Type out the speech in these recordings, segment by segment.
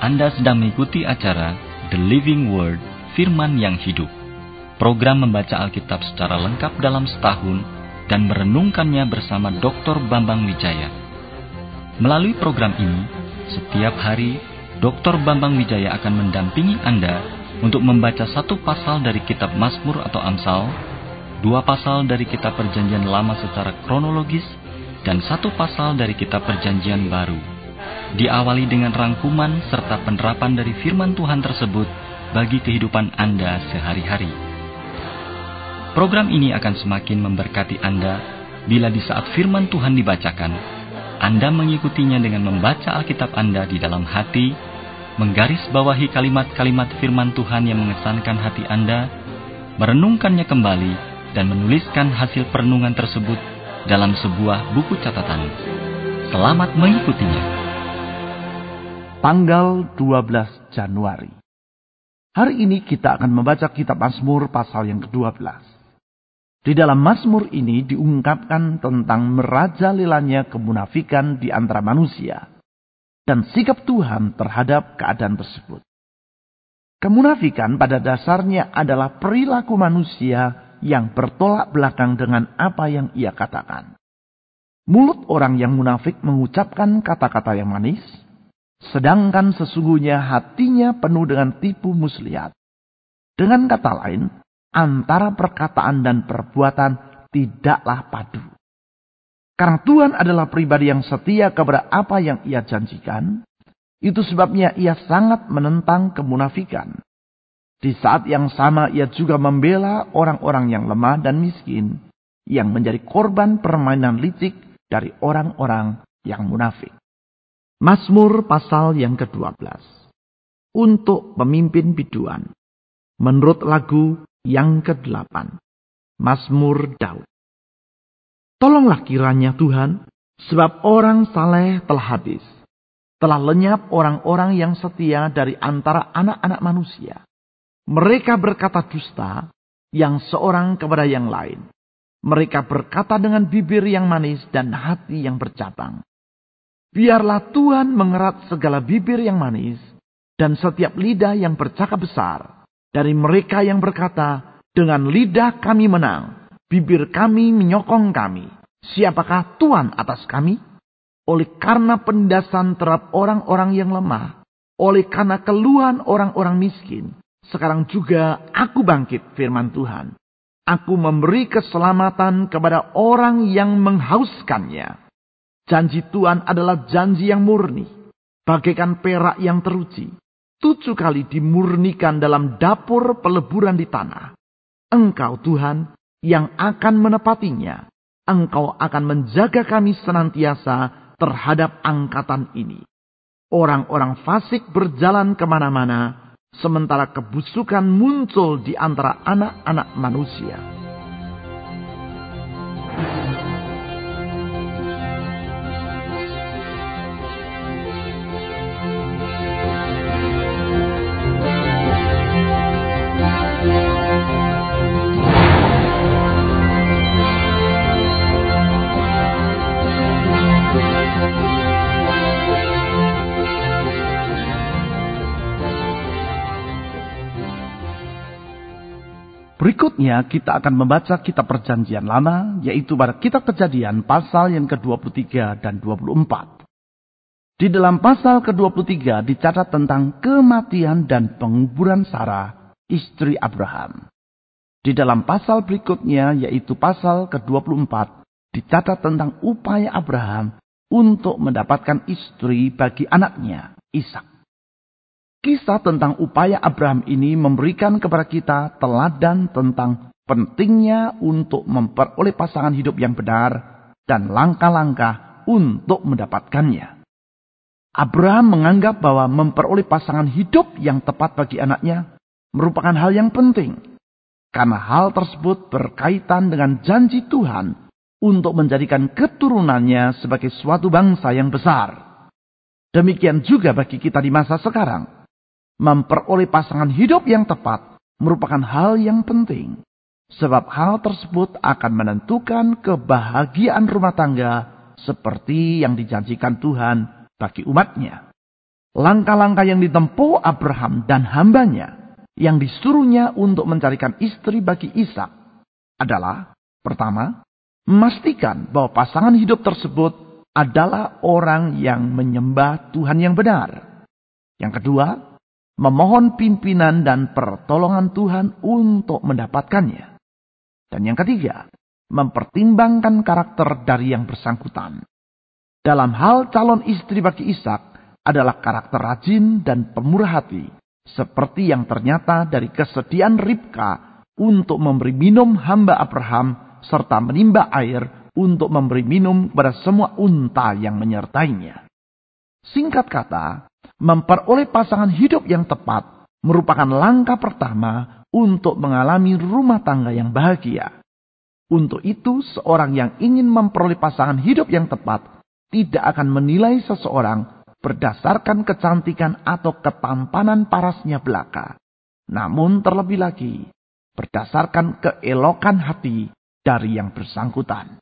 Anda sedang mengikuti acara The Living Word, Firman yang Hidup. Program membaca Alkitab secara lengkap dalam setahun dan merenungkannya bersama Dr. Bambang Wijaya. Melalui program ini, setiap hari Dr. Bambang Wijaya akan mendampingi Anda untuk membaca satu pasal dari kitab Mazmur atau Amsal, dua pasal dari kitab Perjanjian Lama secara kronologis, dan satu pasal dari kitab Perjanjian Baru. Diawali dengan rangkuman serta penerapan dari firman Tuhan tersebut bagi kehidupan Anda sehari-hari. Program ini akan semakin memberkati Anda bila di saat firman Tuhan dibacakan, Anda mengikutinya dengan membaca Alkitab Anda di dalam hati, menggarisbawahi kalimat-kalimat firman Tuhan yang mengesankan hati Anda, merenungkannya kembali, dan menuliskan hasil perenungan tersebut dalam sebuah buku catatan. Selamat mengikutinya. Tanggal 12 Januari. Hari ini kita akan membaca kitab Mazmur pasal yang ke-12. Di dalam Mazmur ini diungkapkan tentang merajalelanya kemunafikan di antara manusia dan sikap Tuhan terhadap keadaan tersebut. Kemunafikan pada dasarnya adalah perilaku manusia yang bertolak belakang dengan apa yang ia katakan. Mulut orang yang munafik mengucapkan kata-kata yang manis, sedangkan sesungguhnya hatinya penuh dengan tipu muslihat. Dengan kata lain, antara perkataan dan perbuatan tidaklah padu. Karena Tuhan adalah pribadi yang setia kepada apa yang ia janjikan, itu sebabnya ia sangat menentang kemunafikan. Di saat yang sama ia juga membela orang-orang yang lemah dan miskin, yang menjadi korban permainan licik dari orang-orang yang munafik. Mazmur pasal yang ke-12. Untuk pemimpin biduan. Menurut lagu yang ke-8. Mazmur Daud. Tolonglah kiranya Tuhan, sebab orang saleh telah habis. Telah lenyap orang-orang yang setia dari antara anak-anak manusia. Mereka berkata dusta, yang seorang kepada yang lain. Mereka berkata dengan bibir yang manis dan hati yang bercabang. Biarlah Tuhan mengerat segala bibir yang manis dan setiap lidah yang bercakap besar. Dari mereka yang berkata, dengan lidah kami menang, bibir kami menyokong kami. Siapakah Tuhan atas kami? Oleh karena penindasan terhadap orang-orang yang lemah, oleh karena keluhan orang-orang miskin, sekarang juga aku bangkit, firman Tuhan. Aku memberi keselamatan kepada orang yang menghauskannya. Janji Tuhan adalah janji yang murni, bagaikan perak yang teruji, 7 kali dimurnikan dalam dapur peleburan di tanah. Engkau Tuhan yang akan menepatinya. Engkau akan menjaga kami senantiasa terhadap angkatan ini. Orang-orang fasik berjalan kemana-mana, sementara kebusukan muncul di antara anak-anak manusia. Berikutnya kita akan membaca kitab Perjanjian Lama, yaitu pada kitab Kejadian pasal yang ke-23 dan 24. Di dalam pasal ke-23 dicatat tentang kematian dan penguburan Sarah, istri Abraham. Di dalam pasal berikutnya, yaitu pasal ke-24, dicatat tentang upaya Abraham untuk mendapatkan istri bagi anaknya, Ishak. Kisah tentang upaya Abraham ini memberikan kepada kita teladan tentang pentingnya untuk memperoleh pasangan hidup yang benar dan langkah-langkah untuk mendapatkannya. Abraham menganggap bahwa memperoleh pasangan hidup yang tepat bagi anaknya merupakan hal yang penting, karena hal tersebut berkaitan dengan janji Tuhan untuk menjadikan keturunannya sebagai suatu bangsa yang besar. Demikian juga bagi kita di masa sekarang. Memperoleh pasangan hidup yang tepat merupakan hal yang penting. Sebab hal tersebut akan menentukan kebahagiaan rumah tangga seperti yang dijanjikan Tuhan bagi umatnya. Langkah-langkah yang ditempuh Abraham dan hambanya yang disuruhnya untuk mencarikan istri bagi Ishak adalah, pertama, memastikan bahwa pasangan hidup tersebut adalah orang yang menyembah Tuhan yang benar. Yang kedua, memohon pimpinan dan pertolongan Tuhan untuk mendapatkannya. Dan yang ketiga, mempertimbangkan karakter dari yang bersangkutan. Dalam hal calon istri bagi Ishak adalah karakter rajin dan pemurah hati, seperti yang ternyata dari kesediaan Ribka untuk memberi minum hamba Abraham serta menimba air untuk memberi minum kepada semua unta yang menyertainya. Singkat kata, memperoleh pasangan hidup yang tepat merupakan langkah pertama untuk mengalami rumah tangga yang bahagia. Untuk itu, seorang yang ingin memperoleh pasangan hidup yang tepat tidak akan menilai seseorang berdasarkan kecantikan atau ketampanan parasnya belaka. Namun terlebih lagi, berdasarkan keelokan hati dari yang bersangkutan.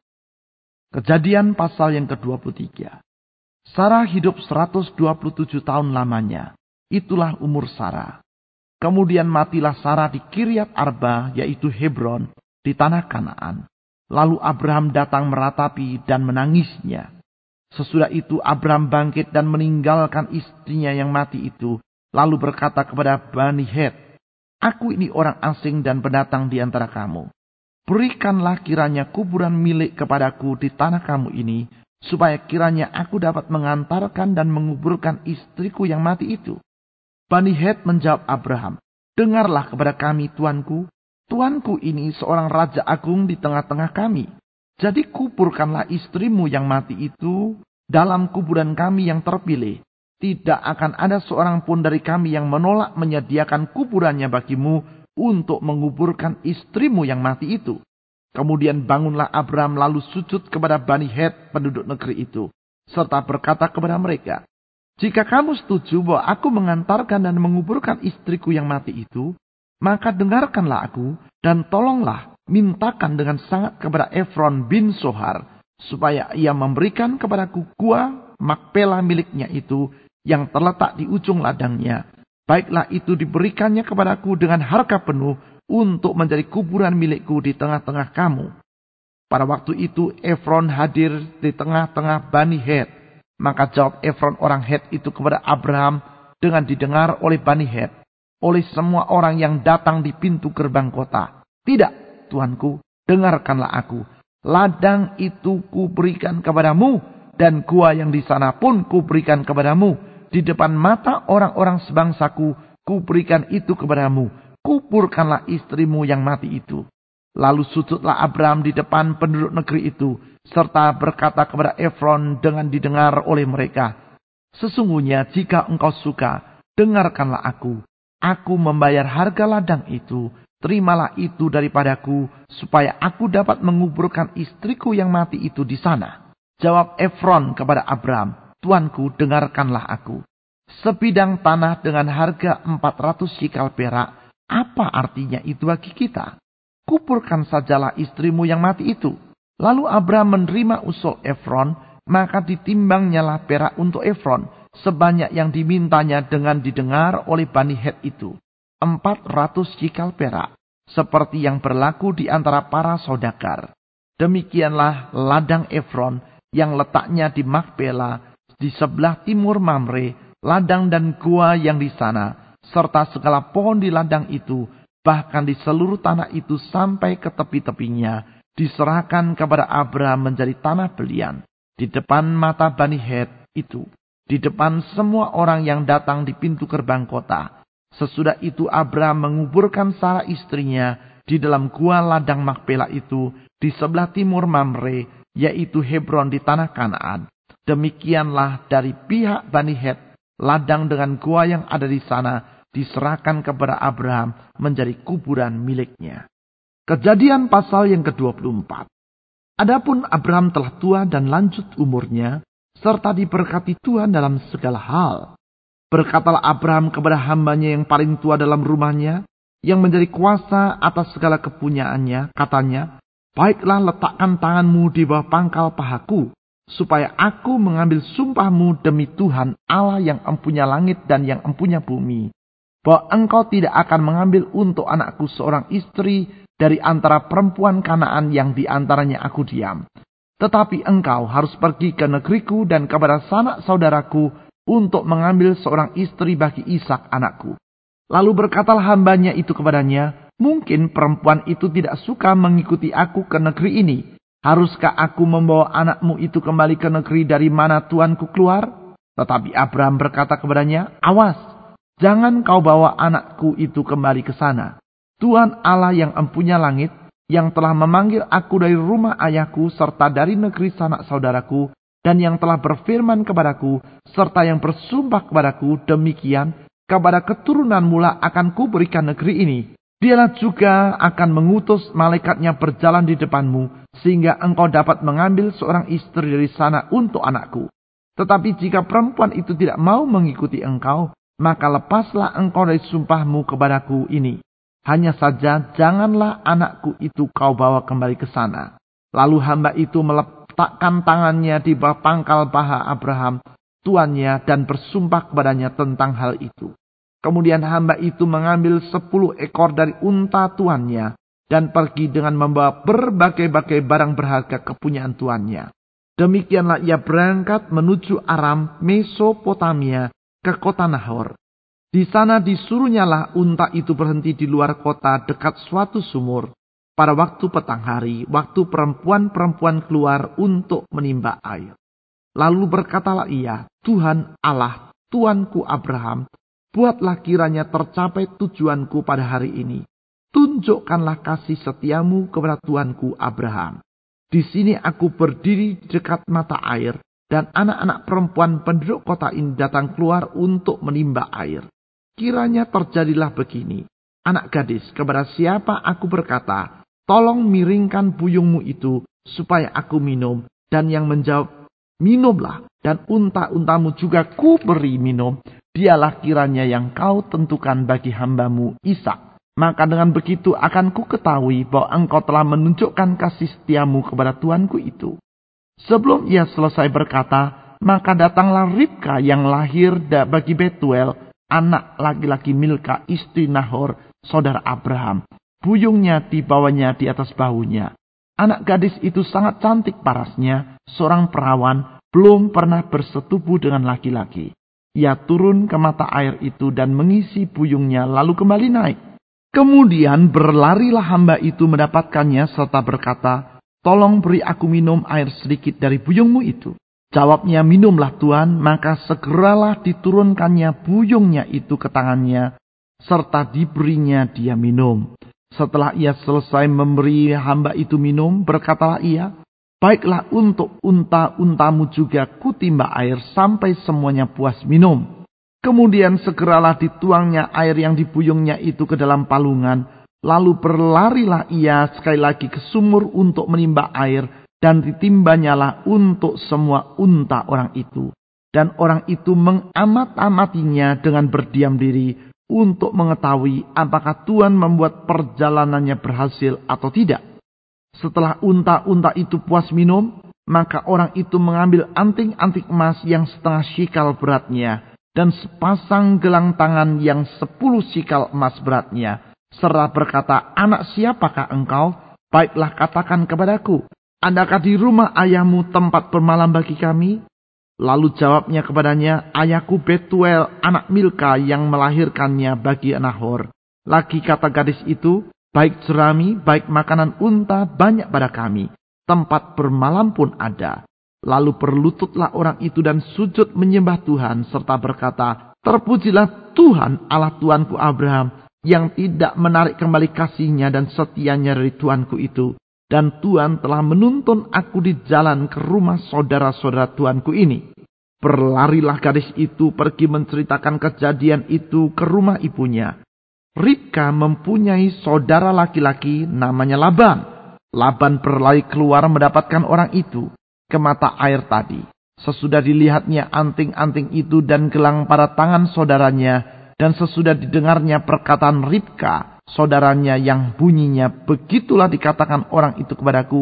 Kejadian pasal yang ke-23. Sarah hidup 127 tahun lamanya. Itulah umur Sarah. Kemudian matilah Sarah di Kiryat Arba, yaitu Hebron, di tanah Kanaan. Lalu Abraham datang meratapi dan menangisnya. Sesudah itu Abraham bangkit dan meninggalkan istrinya yang mati itu. Lalu berkata kepada Bani Het, "Aku ini orang asing dan pendatang di antara kamu. Berikanlah kiranya kuburan milik kepadaku di tanah kamu ini, supaya kiranya aku dapat mengantarkan dan menguburkan istriku yang mati itu." Bani Het menjawab Abraham, "Dengarlah kepada kami, tuanku. Tuanku ini seorang raja agung di tengah-tengah kami. Jadi kuburkanlah istrimu yang mati itu dalam kuburan kami yang terpilih. Tidak akan ada seorang pun dari kami yang menolak menyediakan kuburannya bagimu untuk menguburkan istrimu yang mati itu." Kemudian bangunlah Abraham lalu sujud kepada Bani Het penduduk negeri itu, serta berkata kepada mereka, "Jika kamu setuju bahwa aku mengantarkan dan menguburkan istriku yang mati itu, maka dengarkanlah aku dan tolonglah mintakan dengan sangat kepada Efron bin Sohar, supaya ia memberikan kepadaku gua Makpela miliknya itu yang terletak di ujung ladangnya. Baiklah itu diberikannya kepadaku dengan harga penuh untuk menjadi kuburan milikku di tengah-tengah kamu." Pada waktu itu Efron hadir di tengah-tengah Bani Het. Maka jawab Efron orang Het itu kepada Abraham dengan didengar oleh Bani Het, oleh semua orang yang datang di pintu gerbang kota. "Tidak, tuanku, dengarkanlah aku. Ladang itu kuberikan kepadamu, dan gua yang di sana pun kuberikan kepadamu. Di depan mata orang-orang sebangsaku, kuberikan itu kepadamu. Kuburkanlah istrimu yang mati itu." Lalu sujudlah Abraham di depan penduduk negeri itu, serta berkata kepada Efron dengan didengar oleh mereka, "Sesungguhnya jika engkau suka, dengarkanlah aku. Aku membayar harga ladang itu. Terimalah itu daripadaku, supaya aku dapat menguburkan istriku yang mati itu di sana." Jawab Efron kepada Abraham, "Tuanku, dengarkanlah aku. Sebidang tanah dengan harga 400 shikal perak, apa artinya itu bagi kita? Kuburkan sajalah istrimu yang mati itu." Lalu Abraham menerima usul Efron, maka ditimbangnyalah perak untuk Efron, sebanyak yang dimintanya dengan didengar oleh Bani Het itu, 400 shikal perak, seperti yang berlaku di antara para saudagar. Demikianlah ladang Efron yang letaknya di Makpela, di sebelah timur Mamre, ladang dan gua yang di sana, serta segala pohon di ladang itu, bahkan di seluruh tanah itu sampai ke tepi-tepinya, diserahkan kepada Abraham menjadi tanah belian di depan mata Bani Het itu, di depan semua orang yang datang di pintu gerbang kota. Sesudah itu Abraham menguburkan Sarah istrinya di dalam gua ladang Makpela itu di sebelah timur Mamre, yaitu Hebron di tanah Kanaan. Demikianlah dari pihak Bani Het, ladang dengan gua yang ada di sana diserahkan kepada Abraham menjadi kuburan miliknya. Kejadian pasal yang ke-24. Adapun Abraham telah tua dan lanjut umurnya, serta diberkati Tuhan dalam segala hal. Berkatalah Abraham kepada hambanya yang paling tua dalam rumahnya, yang menjadi kuasa atas segala kepunyaannya, katanya, "Baiklah, letakkan tanganmu di bawah pangkal pahaku, supaya aku mengambil sumpahmu demi Tuhan Allah yang empunya langit dan yang empunya bumi, bahwa engkau tidak akan mengambil untuk anakku seorang istri dari antara perempuan Kanaan yang di antaranya aku diam. Tetapi engkau harus pergi ke negeriku dan kepada sanak saudaraku untuk mengambil seorang istri bagi Ishak anakku. Lalu berkatalah hambanya itu kepadanya, mungkin perempuan itu tidak suka mengikuti aku ke negeri ini. Haruskah aku membawa anakmu itu kembali ke negeri dari mana tuanku keluar? Tetapi Abraham berkata kepadanya, awas, jangan kau bawa anakku itu kembali ke sana. Tuhan Allah yang empunya langit, yang telah memanggil aku dari rumah ayahku serta dari negeri sanak saudaraku, dan yang telah berfirman kepadaku, serta yang bersumpah kepadaku, demikian, kepada keturunan mula akan kuberikan negeri ini. Dialah juga akan mengutus malaikatnya berjalan di depanmu, sehingga engkau dapat mengambil seorang istri dari sana untuk anakku. Tetapi jika perempuan itu tidak mau mengikuti engkau, maka lepaslah engkau dari sumpahmu kepadaku ini. Hanya saja janganlah anakku itu kau bawa kembali ke sana. Lalu hamba itu meletakkan tangannya di bawah pangkal paha Abraham, tuannya, dan bersumpah kepadanya tentang hal itu. Kemudian hamba itu mengambil 10 ekor dari unta tuannya, dan pergi dengan membawa berbagai-bagai barang berharga kepunyaan tuannya. Demikianlah ia berangkat menuju Aram, Mesopotamia, ke kota Nahor. Di sana disuruhnyalah unta itu berhenti di luar kota dekat suatu sumur. Pada waktu petang hari, waktu perempuan-perempuan keluar untuk menimba air. Lalu berkatalah ia, Tuhan Allah, Tuanku Abraham, buatlah kiranya tercapai tujuanku pada hari ini. Tunjukkanlah kasih setiamu kepada Tuanku Abraham. Di sini aku berdiri di dekat mata air, dan anak-anak perempuan penduduk kota ini datang keluar untuk menimba air. Kiranya terjadilah begini, anak gadis, kepada siapa aku berkata, tolong miringkan buyungmu itu, supaya aku minum, dan yang menjawab, minumlah, dan unta-untamu juga ku beri minum, dialah kiranya yang kau tentukan bagi hambamu Ishak. Maka dengan begitu akan ku ketahui bahwa engkau telah menunjukkan kasih setiamu kepada tuanku itu. Sebelum ia selesai berkata, maka datanglah Ribka yang lahir bagi Betuel, anak laki-laki Milka istri Nahor, saudara Abraham. Buyungnya dibawanya di atas bahunya. Anak gadis itu sangat cantik parasnya, seorang perawan, belum pernah bersetubuh dengan laki-laki. Ia turun ke mata air itu dan mengisi buyungnya lalu kembali naik. Kemudian berlarilah hamba itu mendapatkannya serta berkata, tolong beri aku minum air sedikit dari buyungmu itu. Jawabnya, minumlah Tuan, maka segeralah diturunkannya buyungnya itu ke tangannya, serta diberinya dia minum. Setelah ia selesai memberi hamba itu minum, berkatalah ia, baiklah untuk unta-untamu juga kutimba air sampai semuanya puas minum. Kemudian segeralah dituangnya air yang dibuyungnya itu ke dalam palungan, lalu berlarilah ia sekali lagi ke sumur untuk menimba air, dan ditimbanyalah untuk semua unta orang itu. Dan orang itu mengamat-amatinya dengan berdiam diri untuk mengetahui apakah Tuhan membuat perjalanannya berhasil atau tidak. Setelah unta-unta itu puas minum, maka orang itu mengambil anting-anting emas yang setengah shikal beratnya, dan sepasang gelang tangan yang 10 shikal emas beratnya, serta berkata, anak siapakah engkau? Baiklah katakan kepadaku, adakah di rumah ayahmu tempat bermalam bagi kami? Lalu jawabnya kepadanya, ayahku Betuel, anak Milka yang melahirkannya bagi Nahor. Lagi kata gadis itu, baik jerami, baik makanan unta banyak pada kami, tempat bermalam pun ada. Lalu berlututlah orang itu dan sujud menyembah Tuhan, serta berkata, terpujilah Tuhan Allah Tuanku Abraham, yang tidak menarik kembali kasihnya dan setianya dari Tuanku itu. Dan Tuhan telah menuntun aku di jalan ke rumah saudara-saudara Tuanku ini. Berlarilah gadis itu pergi menceritakan kejadian itu ke rumah ibunya. Ribka mempunyai saudara laki-laki namanya Laban. Laban berlari keluar mendapatkan orang itu ke mata air tadi. Sesudah dilihatnya anting-anting itu dan gelang pada tangan saudaranya, dan sesudah didengarnya perkataan Ribka, saudaranya yang bunyinya, begitulah dikatakan orang itu kepadaku,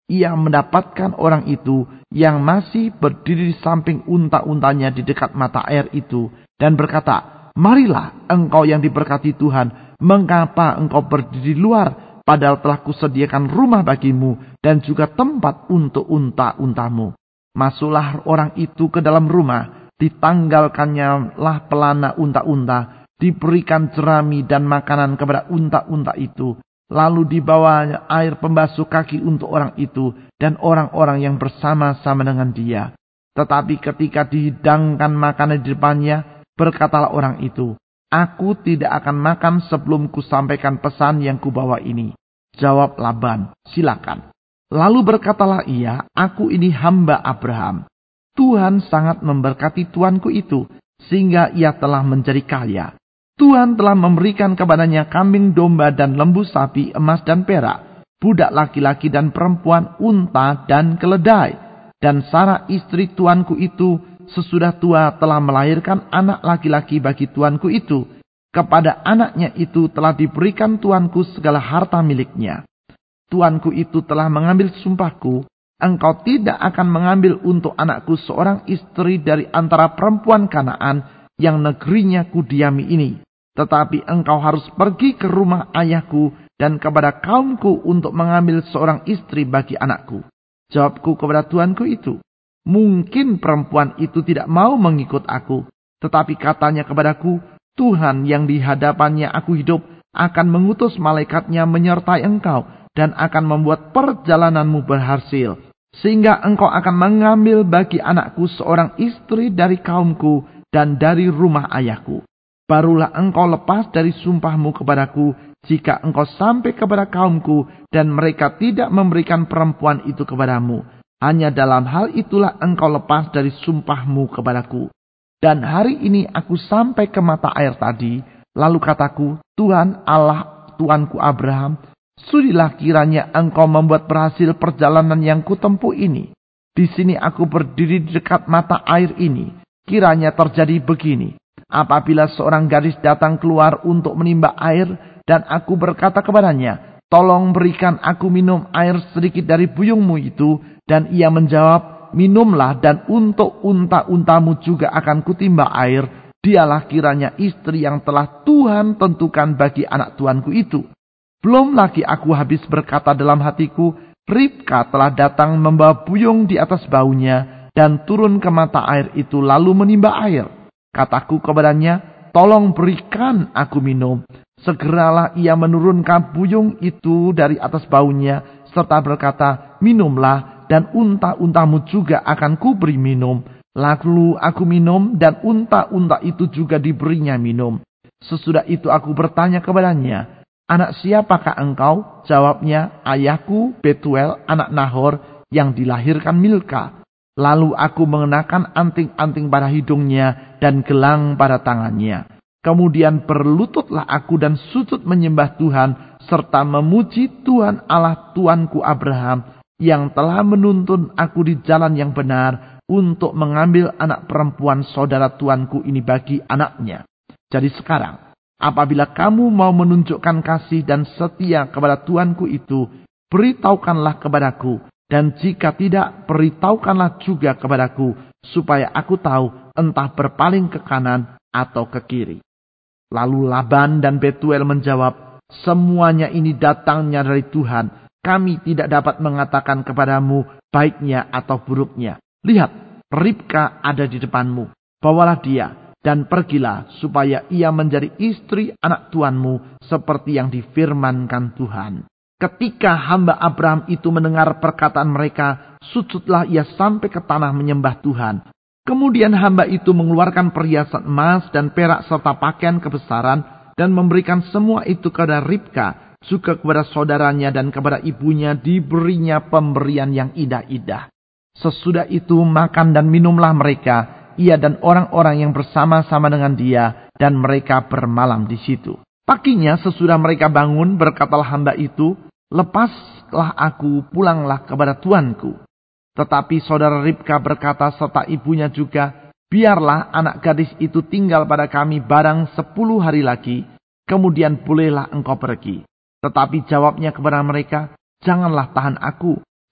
ia mendapatkan orang itu yang masih berdiri di samping unta-untanya di dekat mata air itu dan berkata, "Marilah engkau yang diberkati Tuhan, mengapa engkau berdiri di luar, padahal telah kusediakan rumah bagimu dan juga tempat untuk unta-untamu." Masuklah orang itu ke dalam rumah, ditanggalkannya lah pelana unta-unta, diberikan jerami dan makanan kepada unta-unta itu. Lalu dibawa air pembasuh kaki untuk orang itu dan orang-orang yang bersama-sama dengan dia. Tetapi ketika dihidangkan makanan di depannya, berkatalah orang itu, "Aku tidak akan makan sebelum kusampaikan pesan yang kubawa ini." Jawab Laban, "Silakan." Lalu berkatalah ia, "Aku ini hamba Abraham. Tuhan sangat memberkati tuanku itu, sehingga ia telah menjadi kaya. Tuhan telah memberikan kepadanya kambing domba dan lembu sapi, emas dan perak, budak laki-laki dan perempuan, unta dan keledai. Dan Sarah istri tuanku itu sesudah tua telah melahirkan anak laki-laki bagi tuanku itu. Kepada anaknya itu telah diberikan tuanku segala harta miliknya. Tuanku itu telah mengambil sumpahku, engkau tidak akan mengambil untuk anakku seorang istri dari antara perempuan Kanaan yang negerinya kudiami ini. Tetapi engkau harus pergi ke rumah ayahku dan kepada kaumku untuk mengambil seorang istri bagi anakku." Jawabku kepada tuanku itu, "Mungkin perempuan itu tidak mau mengikut aku." Tetapi katanya kepadaku, "Tuhan yang di hadapannya aku hidup akan mengutus malaikatnya menyertai engkau dan akan membuat perjalananmu berhasil, sehingga engkau akan mengambil bagi anakku seorang istri dari kaumku dan dari rumah ayahku. Barulah engkau lepas dari sumpahmu kepadaku, jika engkau sampai kepada kaumku dan mereka tidak memberikan perempuan itu kepadamu. Hanya dalam hal itulah engkau lepas dari sumpahmu kepadaku. Dan hari ini aku sampai ke mata air tadi, lalu kataku, Tuhan Allah Tuanku Abraham, sudilah kiranya engkau membuat berhasil perjalanan yang kutempuh ini. Di sini aku berdiri di dekat mata air ini. Kiranya terjadi begini. Apabila seorang gadis datang keluar untuk menimba air, dan aku berkata kepadanya, tolong berikan aku minum air sedikit dari buyungmu itu. Dan ia menjawab, minumlah dan untuk unta-untamu juga akan kutimba air. Dialah kiranya istri yang telah Tuhan tentukan bagi anak tuanku itu. Belum lagi aku habis berkata dalam hatiku, Ribka telah datang membawa buyung di atas baunya dan turun ke mata air itu lalu menimba air. Kataku kepadanya, tolong berikan aku minum. Segeralah ia menurunkan buyung itu dari atas baunya serta berkata, minumlah dan unta-untamu juga akan kuberi minum. Lalu aku minum dan unta-unta itu juga diberinya minum. Sesudah itu aku bertanya kepadanya, anak siapakah engkau? Jawabnya, ayahku Betuel anak Nahor yang dilahirkan Milka. Lalu aku mengenakan anting-anting pada hidungnya dan gelang pada tangannya. Kemudian berlututlah aku dan sujud menyembah Tuhan serta memuji Tuhan Allah Tuanku Abraham yang telah menuntun aku di jalan yang benar untuk mengambil anak perempuan saudara tuanku ini bagi anaknya. Jadi sekarang, apabila kamu mau menunjukkan kasih dan setia kepada tuanku itu, beritahukanlah kepadaku. Dan jika tidak, beritahukanlah juga kepadaku, supaya aku tahu entah berpaling ke kanan atau ke kiri. Lalu Laban dan Betuel menjawab, semuanya ini datangnya dari Tuhan. Kami tidak dapat mengatakan kepadamu baiknya atau buruknya. Lihat, Ribka ada di depanmu. Bawalah dia dan pergilah supaya ia menjadi istri anak tuanmu seperti yang difirmankan Tuhan. Ketika hamba Abraham itu mendengar perkataan mereka, sujudlah ia sampai ke tanah menyembah Tuhan. Kemudian hamba itu mengeluarkan perhiasan emas dan perak serta pakaian kebesaran dan memberikan semua itu kepada Ribka, juga kepada saudaranya dan kepada ibunya diberinya pemberian yang indah-indah. Sesudah itu makan dan minumlah mereka, ia dan orang-orang yang bersama-sama dengan dia, dan mereka bermalam di situ. Paginya sesudah mereka bangun, berkatalah hamba itu, lepaslah aku, pulanglah kepada tuanku. Tetapi saudara Ribka berkata serta ibunya juga, biarlah anak gadis itu tinggal pada kami barang 10 hari lagi, kemudian bolehlah engkau pergi. Tetapi jawabnya kepada mereka, janganlah tahan aku,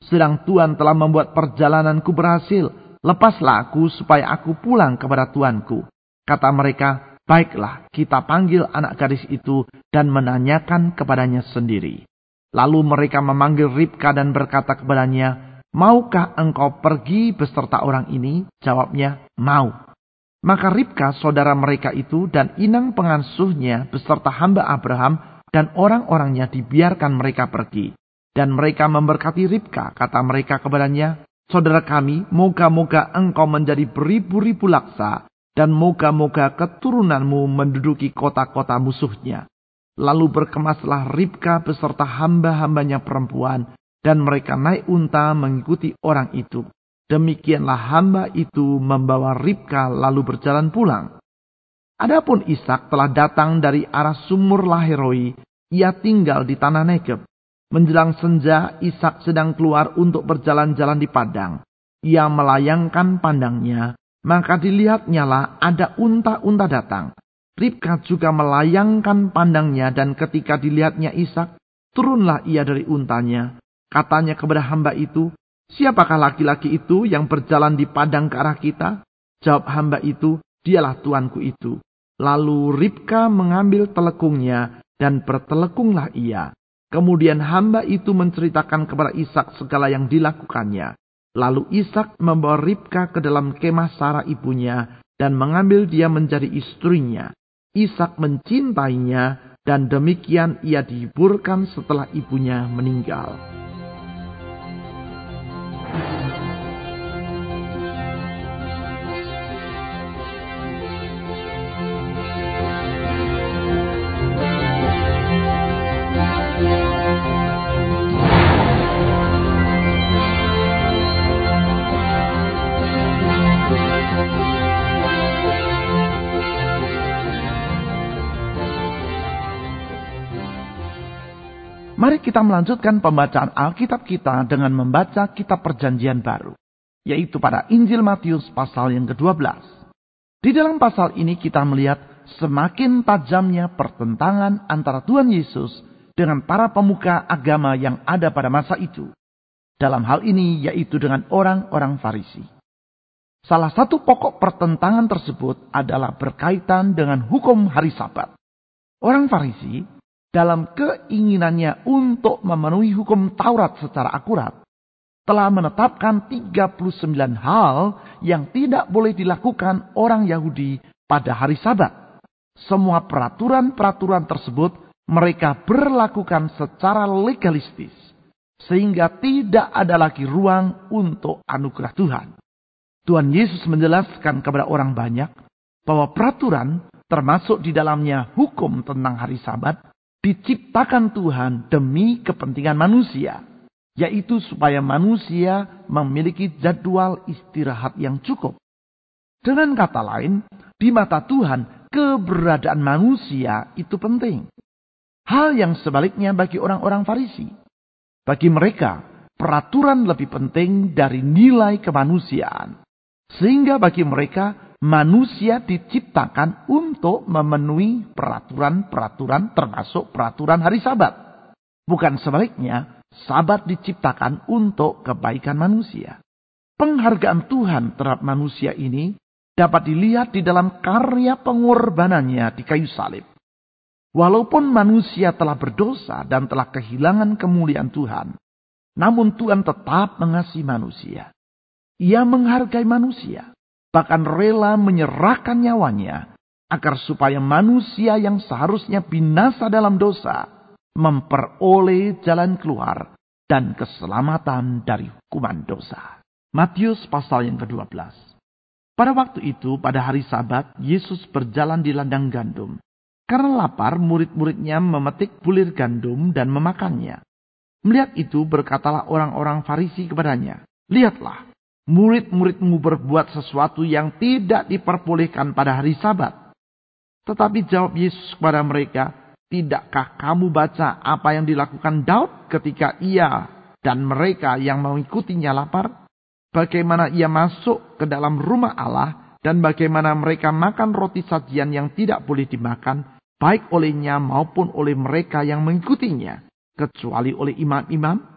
Sedang Tuhan telah membuat perjalananku berhasil. Lepaslah aku supaya aku pulang kepada Tuanku. Kata mereka, baiklah, kita panggil anak gadis itu dan menanyakan kepadanya sendiri. Lalu mereka memanggil Ribka dan berkata kepadanya, maukah engkau pergi beserta orang ini? Jawabnya, mau. Maka Ribka saudara mereka itu dan inang pengasuhnya beserta hamba Abraham dan orang-orangnya dibiarkan mereka pergi. Dan mereka memberkati Ribka, kata mereka kepadanya, saudara kami, moga-moga engkau menjadi beribu-ribu laksa, dan moga-moga keturunanmu menduduki kota-kota musuhnya. Lalu berkemaslah Ribka beserta hamba-hambanya perempuan, dan mereka naik unta mengikuti orang itu. Demikianlah hamba itu membawa Ribka lalu berjalan pulang. Adapun Ishak telah datang dari arah sumur Laheroi, ia tinggal di tanah Negeb. Menjelang senja, Ishak sedang keluar untuk berjalan-jalan di padang. Ia melayangkan pandangnya, maka dilihatnyalah ada unta-unta datang. Ribka juga melayangkan pandangnya dan ketika dilihatnya Ishak, turunlah ia dari untanya. Katanya kepada hamba itu, siapakah laki-laki itu yang berjalan di padang ke arah kita? Jawab hamba itu, dialah tuanku itu. Lalu Ribka mengambil telekungnya dan bertelekunglah ia. Kemudian hamba itu menceritakan kepada Ishak segala yang dilakukannya. Lalu Ishak membawa Ribka ke dalam kemah Sarah ibunya dan mengambil dia menjadi istrinya. Ishak mencintainya dan demikian ia dihiburkan setelah ibunya meninggal. Mari kita melanjutkan pembacaan Alkitab kita dengan membaca kitab Perjanjian Baru, yaitu pada Injil Matius pasal yang ke-12. Di dalam pasal ini kita melihat semakin tajamnya pertentangan antara Tuhan Yesus dengan para pemuka agama yang ada pada masa itu. Dalam hal ini yaitu dengan orang-orang Farisi. Salah satu pokok pertentangan tersebut adalah berkaitan dengan hukum hari Sabat. Orang Farisi dalam keinginannya untuk memenuhi hukum Taurat secara akurat, telah menetapkan 39 hal yang tidak boleh dilakukan orang Yahudi pada hari Sabat. Semua peraturan-peraturan tersebut mereka berlakukan secara legalistis, sehingga tidak ada lagi ruang untuk anugerah Tuhan. Tuhan Yesus menjelaskan kepada orang banyak bahwa peraturan, termasuk di dalamnya hukum tentang hari Sabat, diciptakan Tuhan demi kepentingan manusia, yaitu supaya manusia memiliki jadwal istirahat yang cukup. Dengan kata lain, di mata Tuhan, keberadaan manusia itu penting. Hal yang sebaliknya bagi orang-orang Farisi. Bagi mereka, peraturan lebih penting dari nilai kemanusiaan. Sehingga bagi mereka, manusia diciptakan untuk memenuhi peraturan-peraturan termasuk peraturan hari Sabat. Bukan sebaliknya, Sabat diciptakan untuk kebaikan manusia. Penghargaan Tuhan terhadap manusia ini dapat dilihat di dalam karya pengorbanannya di kayu salib. Walaupun manusia telah berdosa dan telah kehilangan kemuliaan Tuhan, namun Tuhan tetap mengasihi manusia. Ia menghargai manusia. Bahkan rela menyerahkan nyawanya agar supaya manusia yang seharusnya binasa dalam dosa memperoleh jalan keluar dan keselamatan dari hukuman dosa. Matius pasal yang ke-12. Pada waktu itu, pada hari Sabat, Yesus berjalan di ladang gandum. Karena lapar, murid-muridnya memetik bulir gandum dan memakannya. Melihat itu, berkatalah orang-orang Farisi kepadanya, lihatlah, murid-muridmu berbuat sesuatu yang tidak diperbolehkan pada hari Sabat. Tetapi jawab Yesus kepada mereka, tidakkah kamu baca apa yang dilakukan Daud ketika ia dan mereka yang mengikutinya lapar? Bagaimana ia masuk ke dalam rumah Allah dan bagaimana mereka makan roti sajian yang tidak boleh dimakan, baik olehnya maupun oleh mereka yang mengikutinya, kecuali oleh imam-imam?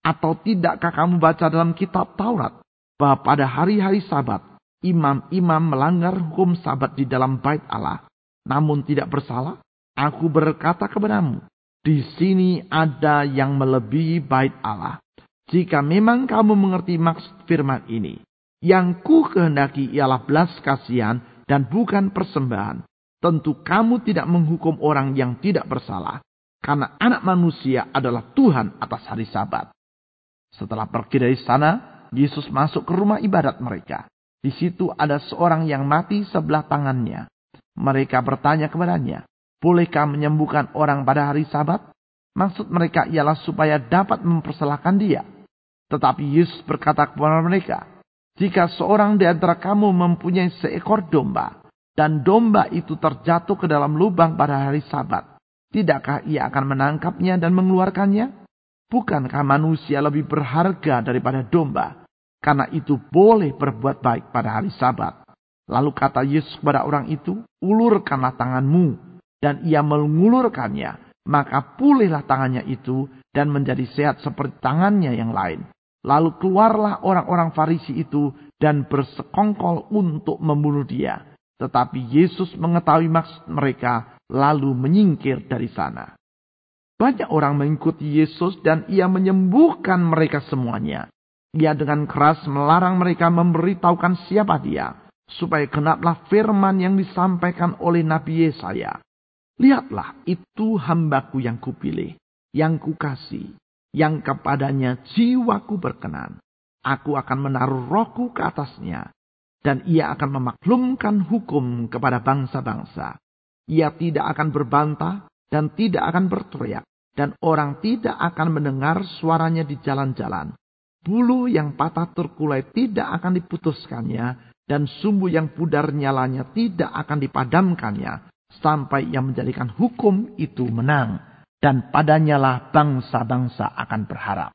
Atau tidakkah kamu baca dalam kitab Taurat bahwa pada hari-hari Sabat, imam-imam melanggar hukum Sabat di dalam bait Allah, namun tidak bersalah? Aku berkata kepadamu, di sini ada yang melebihi bait Allah. Jika memang kamu mengerti maksud firman ini, yang ku kehendaki ialah belas kasihan dan bukan persembahan. Tentu kamu tidak menghukum orang yang tidak bersalah, karena Anak Manusia adalah Tuhan atas hari Sabat. Setelah pergi dari sana, Yesus masuk ke rumah ibadat mereka. Di situ ada seorang yang mati sebelah tangannya. Mereka bertanya kepadanya, bolehkah menyembuhkan orang pada hari Sabat? Maksud mereka ialah supaya dapat mempersalahkan dia. Tetapi Yesus berkata kepada mereka, jika seorang di antara kamu mempunyai seekor domba, dan domba itu terjatuh ke dalam lubang pada hari Sabat, tidakkah ia akan menangkapnya dan mengeluarkannya? Bukankah manusia lebih berharga daripada domba? Karena itu boleh berbuat baik pada hari Sabat. Lalu kata Yesus kepada orang itu, ulurkanlah tanganmu. Dan ia mengulurkannya. Maka pulihlah tangannya itu dan menjadi sehat seperti tangannya yang lain. Lalu keluarlah orang-orang Farisi itu dan bersekongkol untuk membunuh dia. Tetapi Yesus mengetahui maksud mereka lalu menyingkir dari sana. Banyak orang mengikuti Yesus dan ia menyembuhkan mereka semuanya. Ia dengan keras melarang mereka memberitahukan siapa dia, supaya genaplah firman yang disampaikan oleh Nabi Yesaya. Lihatlah, itu hambaku yang kupilih, yang kukasih, yang kepadanya jiwaku berkenan. Aku akan menaruh rohku ke atasnya, dan ia akan memaklumkan hukum kepada bangsa-bangsa. Ia tidak akan berbantah dan tidak akan berteriak, dan orang tidak akan mendengar suaranya di jalan-jalan. Bulu yang patah terkulai tidak akan diputuskannya, dan sumbu yang pudar nyalanya tidak akan dipadamkannya, sampai ia menjadikan hukum itu menang, dan padanyalah bangsa-bangsa akan berharap.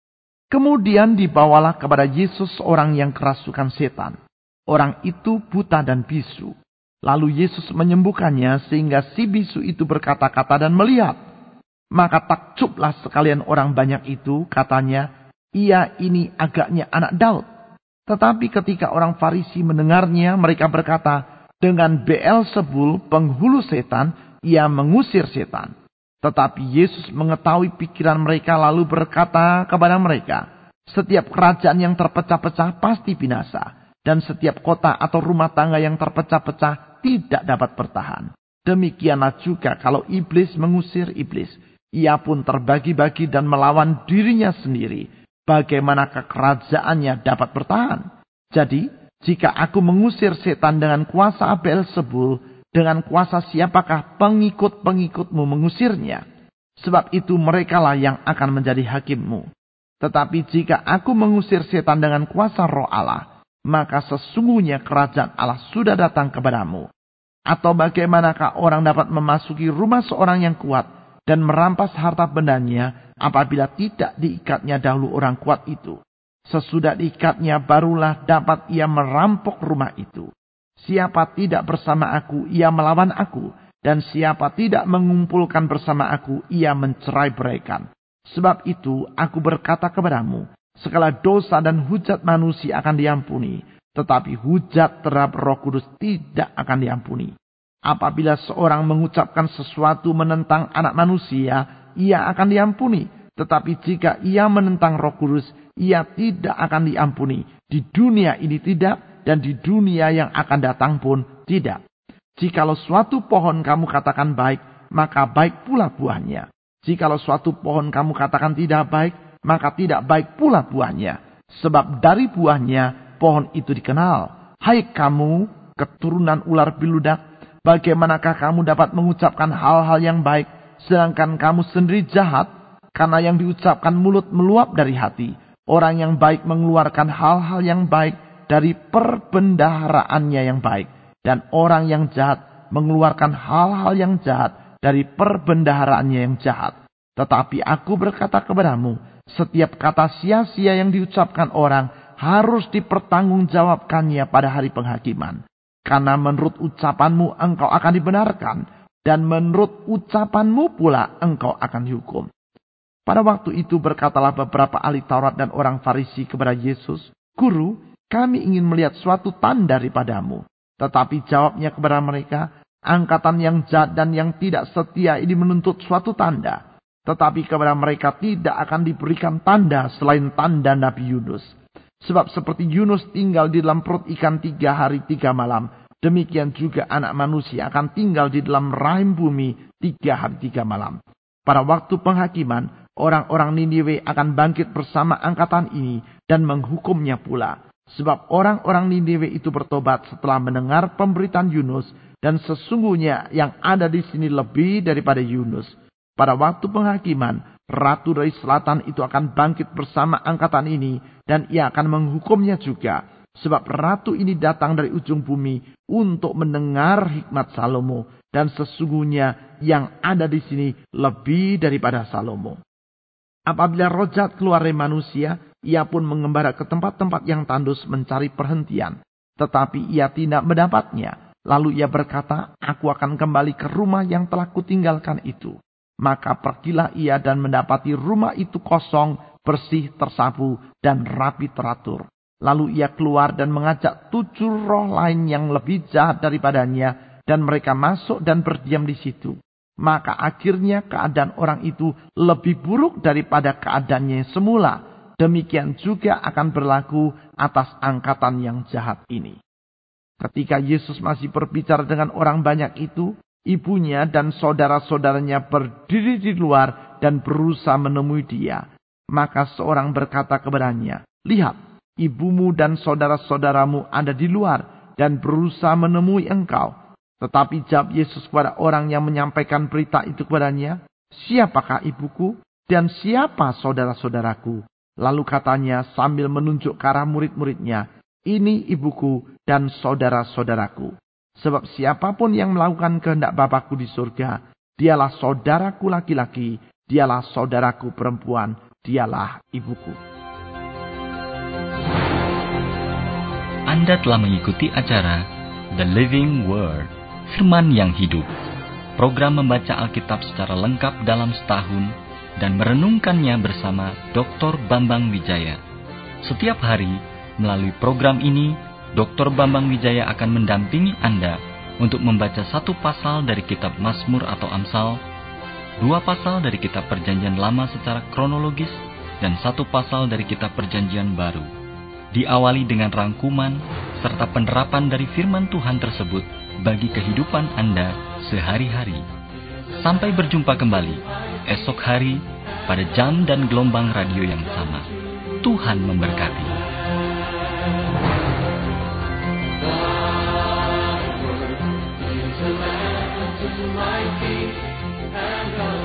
Kemudian dibawalah kepada Yesus orang yang kerasukan setan. Orang itu buta dan bisu. Lalu Yesus menyembuhkannya sehingga si bisu itu berkata-kata dan melihat. Maka takjublah sekalian orang banyak itu, katanya, ia ini agaknya anak Daud. Tetapi ketika orang Farisi mendengarnya, mereka berkata, dengan Beelzebul, penghulu setan, ia mengusir setan. Tetapi Yesus mengetahui pikiran mereka lalu berkata kepada mereka, setiap kerajaan yang terpecah-pecah pasti binasa. Dan setiap kota atau rumah tangga yang terpecah-pecah tidak dapat bertahan. Demikianlah juga kalau iblis mengusir iblis. Ia pun terbagi-bagi dan melawan dirinya sendiri. Bagaimanakah kerajaannya dapat bertahan? Jadi, jika aku mengusir setan dengan kuasa Beelzebul, dengan kuasa siapakah pengikut-pengikutmu mengusirnya? Sebab itu merekalah yang akan menjadi hakimmu. Tetapi jika aku mengusir setan dengan kuasa Roh Allah, maka sesungguhnya kerajaan Allah sudah datang kepadamu. Atau bagaimanakah orang dapat memasuki rumah seorang yang kuat dan merampas harta bendanya apabila tidak diikatnya dahulu orang kuat itu. Sesudah diikatnya barulah dapat ia merampok rumah itu. Siapa tidak bersama aku, ia melawan aku. Dan siapa tidak mengumpulkan bersama aku, ia mencerai-beraikan. Sebab itu aku berkata kepadamu, segala dosa dan hujat manusia akan diampuni. Tetapi hujat terhadap Roh Kudus tidak akan diampuni. Apabila seorang mengucapkan sesuatu menentang anak manusia, ia akan diampuni. Tetapi jika ia menentang Roh Kudus, ia tidak akan diampuni. Di dunia ini tidak, dan di dunia yang akan datang pun tidak. Jikalau suatu pohon kamu katakan baik, maka baik pula buahnya. Jikalau suatu pohon kamu katakan tidak baik, maka tidak baik pula buahnya. Sebab dari buahnya pohon itu dikenal. Hai kamu, keturunan ular biludak, bagaimanakah kamu dapat mengucapkan hal-hal yang baik, sedangkan kamu sendiri jahat? Karena yang diucapkan mulut meluap dari hati. Orang yang baik mengeluarkan hal-hal yang baik dari perbendaharaannya yang baik. Dan orang yang jahat mengeluarkan hal-hal yang jahat dari perbendaharaannya yang jahat. Tetapi aku berkata kepadamu, setiap kata sia-sia yang diucapkan orang harus dipertanggungjawabkannya pada hari penghakiman. Karena menurut ucapanmu engkau akan dibenarkan. Dan menurut ucapanmu pula engkau akan dihukum. Pada waktu itu berkatalah beberapa ahli Taurat dan orang Farisi kepada Yesus, "Guru, kami ingin melihat suatu tanda daripadamu." Tetapi jawabnya kepada mereka, "Angkatan yang jahat dan yang tidak setia ini menuntut suatu tanda. Tetapi kepada mereka tidak akan diberikan tanda selain tanda Nabi Yunus. Sebab seperti Yunus tinggal di dalam perut ikan 3 hari 3 malam, demikian juga Anak Manusia akan tinggal di dalam rahim bumi 3 hari 3 malam. Pada waktu penghakiman, orang-orang Niniwe akan bangkit bersama angkatan ini dan menghukumnya pula. Sebab orang-orang Niniwe itu bertobat setelah mendengar pemberitaan Yunus, dan sesungguhnya yang ada di sini lebih daripada Yunus. Pada waktu penghakiman, ratu dari selatan itu akan bangkit bersama angkatan ini, dan ia akan menghukumnya juga. Sebab ratu ini datang dari ujung bumi untuk mendengar hikmat Salomo, dan sesungguhnya yang ada di sini lebih daripada Salomo. Apabila roh jahat keluar dari manusia, ia pun mengembara ke tempat-tempat yang tandus mencari perhentian. Tetapi ia tidak mendapatnya. Lalu ia berkata, "Aku akan kembali ke rumah yang telah kutinggalkan itu." Maka pergilah ia dan mendapati rumah itu kosong, bersih, tersapu, dan rapi teratur. Lalu ia keluar dan mengajak 7 roh lain yang lebih jahat daripadanya, dan mereka masuk dan berdiam di situ. Maka akhirnya keadaan orang itu lebih buruk daripada keadaannya semula. Demikian juga akan berlaku atas angkatan yang jahat ini. Ketika Yesus masih berbicara dengan orang banyak itu, ibunya dan saudara-saudaranya berdiri di luar dan berusaha menemui dia. Maka seorang berkata kepadanya, "Lihat, ibumu dan saudara-saudaramu ada di luar dan berusaha menemui engkau." Tetapi jawab Yesus kepada orang yang menyampaikan berita itu kepadanya, "Siapakah ibuku dan siapa saudara-saudaraku?" Lalu katanya sambil menunjuk ke arah murid-muridnya, "Ini ibuku dan saudara-saudaraku. Sebab siapapun yang melakukan kehendak Bapakku di surga, dialah saudaraku laki-laki, dialah saudaraku perempuan, dialah ibuku." Anda telah mengikuti acara The Living Word, Firman yang Hidup. Program membaca Alkitab secara lengkap dalam setahun dan merenungkannya bersama Dr. Bambang Wijaya. Setiap hari, melalui program ini, Dr. Bambang Wijaya akan mendampingi Anda untuk membaca 1 pasal dari kitab Mazmur atau Amsal, 2 pasal dari kitab Perjanjian Lama secara kronologis, dan 1 pasal dari kitab Perjanjian Baru. Diawali dengan rangkuman serta penerapan dari firman Tuhan tersebut bagi kehidupan Anda sehari-hari. Sampai berjumpa kembali esok hari pada jam dan gelombang radio yang sama. Tuhan memberkati. My feet and